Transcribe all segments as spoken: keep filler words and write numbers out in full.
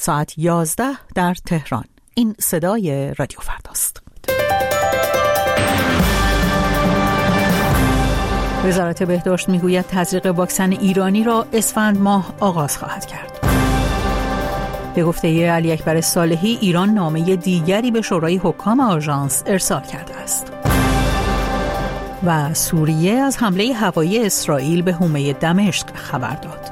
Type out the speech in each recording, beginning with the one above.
ساعت یازده در تهران. این صدای رادیو فرداست. وزارت بهداشت میگوید تزریق واکسن ایرانی را اسفند ماه آغاز خواهد کرد. به گفته علی اکبر صالحی، ایران نامه دیگری به شورای حکام آژانس ارسال کرده است. و سوریه از حمله هوایی اسرائیل به حومه دمشق خبر داد.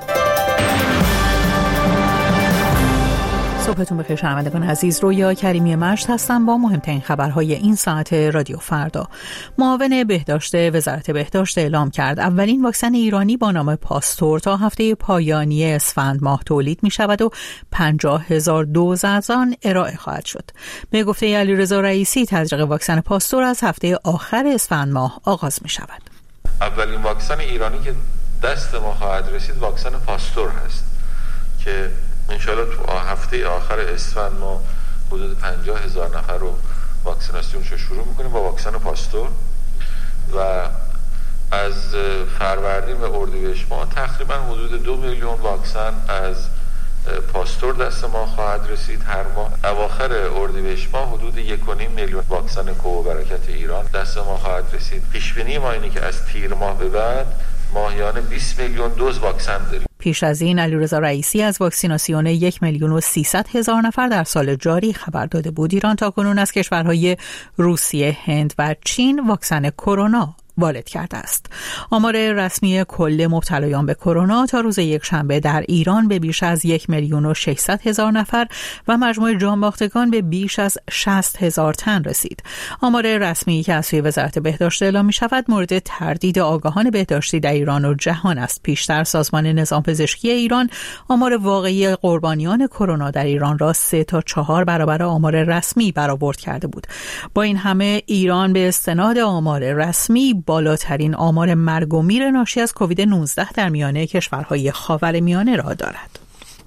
صبحتون بخیر شنوندگان عزیز، رویا کریمی مشت هستم با مهمترین خبرهای این ساعت رادیو فردا. معاون بهداشت وزارت بهداشت اعلام کرد اولین واکسن ایرانی با نام پاستور تا هفته پایانی اسفند ماه تولید می شود و پنجاه هزار دوز از آن ارائه خواهد شد. به گفته علیرضا رئیسی، تزریق واکسن پاستور از هفته آخر اسفند ماه آغاز می شود. اولین واکسن ایرانی که دست ما خواهد رسید واکسن پاستور هست که انشاءالله تو هفته آخر اسفند ما حدود پنجاه هزار نفر رو واکسیناسیونش رو شروع میکنیم با واکسن پاستور و از فروردین به اردیبهشت ما تقریبا حدود دو میلیون واکسن از پاستور دست ما خواهد رسید هر ماه. اواخر اردیبهشت ما حدود یک و نیم میلیون واکسن کوه و برکت ایران دست ما خواهد رسید. پیش بینی ما اینه که از تیر ماه به بعد ماهیانه بیست میلیون دوز واکسن داریم. پیش از این علیرضا رئیسی از واکسیناسیون یک میلیون و سیصد هزار نفر در سال جاری خبر داده بود. ایران تاکنون از کشورهای روسیه، هند و چین واکسن کرونا وارد کرده است. آمار رسمی کل مبتلایان به کرونا تا روز یکشنبه در ایران به بیش از یک میلیون و ششصد هزار نفر و مجموع جانباختگان به بیش از شصت هزار تن رسید. آمار رسمی که از سوی وزارت بهداشت اعلام می شود مورد تردید آگاهان بهداشتی در ایران و جهان است. پیشتر سازمان نظام پزشکی ایران آمار واقعی قربانیان کرونا در ایران را سه تا چهار برابر آمار رسمی برآورد کرده بود. با این همه ایران به استناد آمار رسمی بالاترین آمار مرگ و میر ناشی از کووید نوزده در میانه کشورهای خاورمیانه را دارد.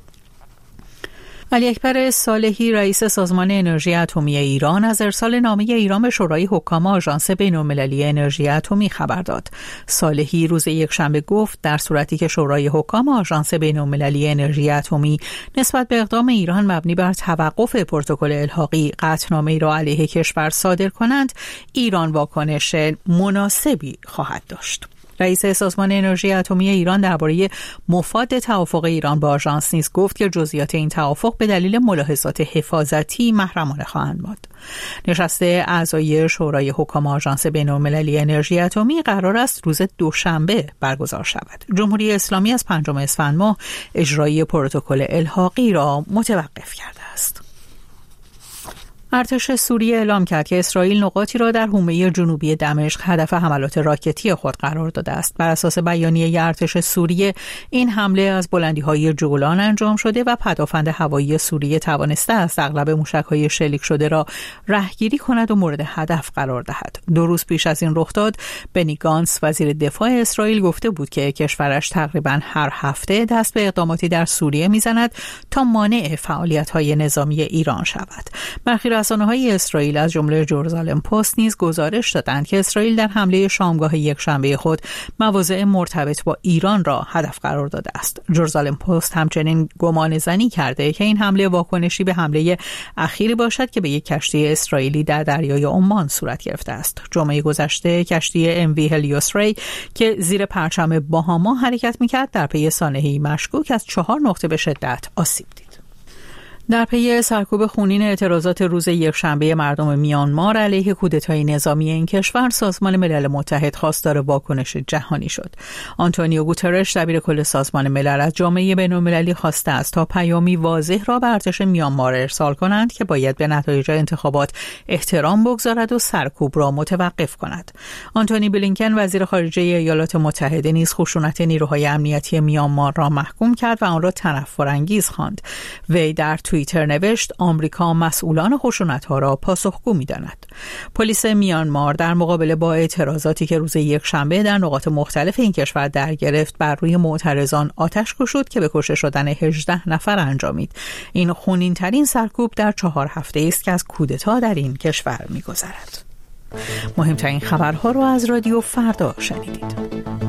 علی اکبر صالحی، رئیس سازمان انرژی اتمی ایران، از ارسال نامه ایران به شورای حکام آژانس بین‌المللی انرژی اتمی خبر داد. صالحی روز یکشنبه گفت در صورتی که شورای حکام آژانس بین‌المللی انرژی اتمی نسبت به اقدام ایران مبنی بر توقف پروتکل الحاقی قطعنامه‌ای را علیه کشور صادر کنند، ایران واکنش مناسبی خواهد داشت. رئیس سازمان انرژی اتمی ایران درباره مفاد توافق ایران با آژانس نیز گفت که جزئیات این توافق به دلیل ملاحظات حفاظتی محرمانه خواهند بود. نشست اعضای شورای حکام آژانس بین‌المللی انرژی اتمی قرار است روز دوشنبه برگزار شود. جمهوری اسلامی از پنجم اسفند ماه اجرای پروتکل الحاقی را متوقف کرده است. ارتش سوریه اعلام کرد که اسرائیل نقاطی را در حومه جنوبی دمشق هدف حملات راکتی خود قرار داده است. بر اساس بیانیه ارتش سوریه، این حمله از بلندی‌های جولان انجام شده و پدافند هوایی سوریه توانسته است اغلب موشک‌های شلیک شده را رهگیری کند و مورد هدف قرار دهد. دو روز پیش از این رخداد، بنی گانتس وزیر دفاع اسرائیل گفته بود که کشورش تقریباً هر هفته دست به اقداماتی در سوریه می‌زند تا مانع فعالیت‌های نظامی ایران شود. برخی رسانه‌های اسرائیل از جمله جرزالم پست نیز گزارش دادند که اسرائیل در حمله شامگاه یکشنبه خود مواضع مرتبط با ایران را هدف قرار داده است. جرزالم پست همچنین گمان زنی کرده که این حمله واکنشی به حمله اخیری باشد که به یک کشتی اسرائیلی در دریای عمان صورت گرفته است. جمعه گذشته کشتی ام وی هلیوس ری که زیر پرچم باهاما حرکت می‌کرد در پی سانحه‌ای مشکوک از چهار نقطه به شدت آسیب دید. در پی سرکوب خونین اعتراضات روز یکشنبه مردم میانمار علیه کودتای نظامی این کشور، سازمان ملل متحد خواستار واکنش جهانی شد. آنتونیو گوترش، دبیر کل سازمان ملل، از جامعه بین‌المللی خواسته است تا پیامی واضح را به ارتش میانمار ارسال کنند که باید به نتایج انتخابات احترام بگذارد و سرکوب را متوقف کند. آنتونی بلینکن، وزیر خارجه ایالات متحده، نیز خشونت نیروهای امنیتی میانمار را محکوم کرد و آن را تنفرانگیز خواند. وی در توییتر نوشت آمریکا مسئولان خشونت‌ها را پاسخگو می‌داند. پلیس میانمار در مقابله با اعتراضاتی که روز یکشنبه در نقاط مختلف این کشور در گرفت، بر روی معترضان آتش گشود که به کشته شدن هجده نفر انجامید. این خونین‌ترین سرکوب در چهار هفته است که از کودتا در این کشور می‌گذرد. مهمترین خبرها را از رادیو فردا شنیدید.